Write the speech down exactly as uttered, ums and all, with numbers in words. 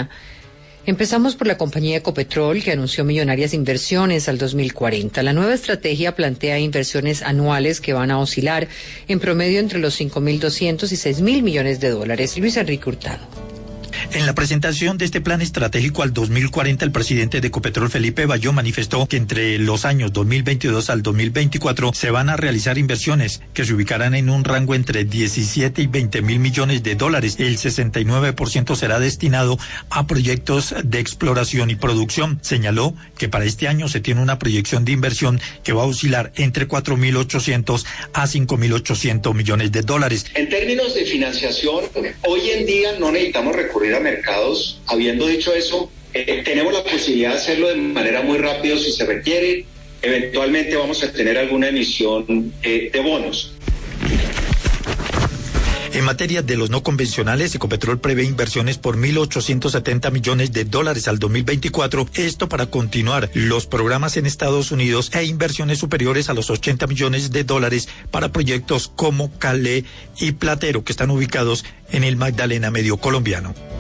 Argentina. Empezamos por la compañía Ecopetrol, que anunció millonarias inversiones al dos mil cuarenta. La nueva estrategia plantea inversiones anuales que van a oscilar en promedio entre los cinco mil doscientos y seis mil millones de dólares. Luis Enrique Hurtado. En la presentación de este plan estratégico al dos mil cuarenta, el presidente de Ecopetrol, Felipe Bayó, manifestó que entre los años dos mil veintidós al dos mil veinticuatro se van a realizar inversiones que se ubicarán en un rango entre diecisiete y veinte mil millones de dólares. El sesenta y nueve por ciento será destinado a proyectos de exploración y producción. Señaló que para este año se tiene una proyección de inversión que va a oscilar entre cuatro mil ochocientos a cinco mil ochocientos millones de dólares. En términos de financiación, hoy en día no necesitamos recurrir a mercados. Habiendo dicho eso, eh, tenemos la posibilidad de hacerlo de manera muy rápida si se requiere. Eventualmente vamos a tener alguna emisión eh, de bonos. En materia de los no convencionales, Ecopetrol prevé inversiones por mil ochocientos setenta millones de dólares al dos mil veinticuatro, esto para continuar los programas en Estados Unidos e inversiones superiores a los ochenta millones de dólares para proyectos como Calé y Platero, que están ubicados en el Magdalena Medio colombiano.